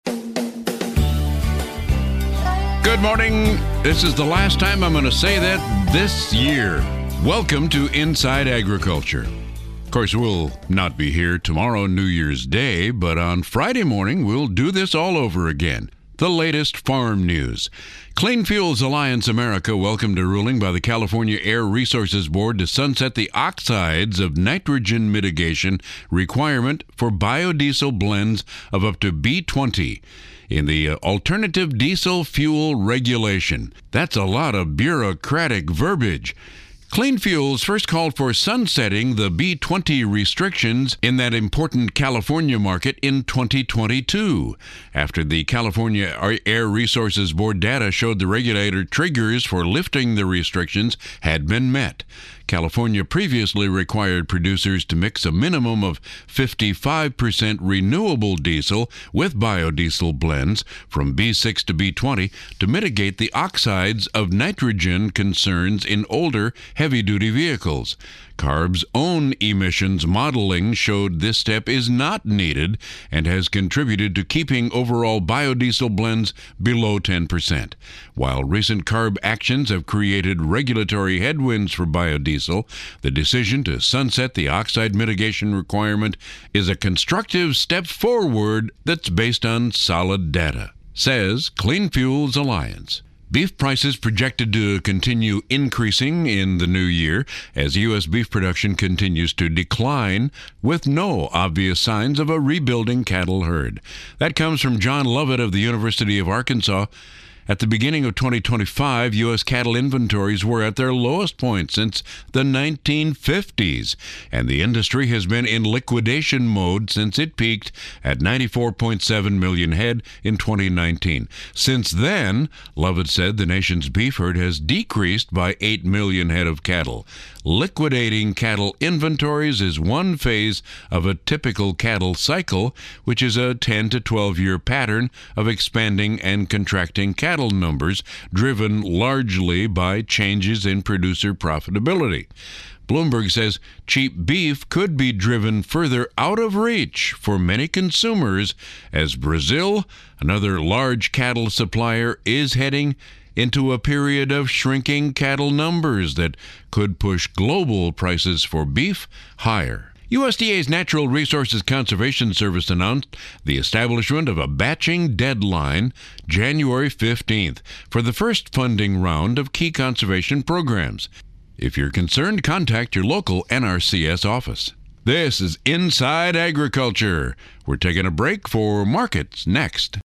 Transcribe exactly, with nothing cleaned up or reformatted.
Good morning. This is the last time I'm going to say that this year. Welcome to Inside Agriculture. Of course, we'll not be here tomorrow, New Year's Day, but on Friday morning, we'll do this all over again. The latest farm news. Clean Fuels Alliance America welcomed a ruling by the California Air Resources Board to sunset the oxides of nitrogen mitigation requirement for biodiesel blends of up to B twenty in the Alternative Diesel Fuel Regulation. That's a lot of bureaucratic verbiage. Clean Fuels first called for sunsetting the B twenty restrictions in that important California market in twenty twenty-two, after the California Air Resources Board data showed the regulator triggers for lifting the restrictions had been met. California previously required producers to mix a minimum of fifty-five percent renewable diesel with biodiesel blends from B six to B twenty to mitigate the oxides of nitrogen concerns in older heavy-duty vehicles. C A R B's own emissions modeling showed this step is not needed and has contributed to keeping overall biodiesel blends below ten percent. While recent C A R B actions have created regulatory headwinds for biodiesel, the decision to sunset the oxide mitigation requirement is a constructive step forward that's based on solid data, says Clean Fuels Alliance. Beef prices projected to continue increasing in the new year as U S beef production continues to decline with no obvious signs of a rebuilding cattle herd. That comes from John Lovett of the University of Arkansas. At the beginning of twenty twenty-five, U S cattle inventories were at their lowest point since the nineteen fifties, and the industry has been in liquidation mode since it peaked at ninety-four point seven million head in twenty nineteen. Since then, Lovett said the nation's beef herd has decreased by eight million head of cattle. Liquidating cattle inventories is one phase of a typical cattle cycle, which is a ten to twelve year pattern of expanding and contracting cattle numbers, driven largely by changes in producer profitability. Bloomberg says cheap beef could be driven further out of reach for many consumers as Brazil, another large cattle supplier, is heading into a period of shrinking cattle numbers that could push global prices for beef higher. U S D A's Natural Resources Conservation Service announced the establishment of a batching deadline January fifteenth for the first funding round of key conservation programs. If you're concerned, contact your local N R C S office. This is Inside Agriculture. We're taking a break for markets next.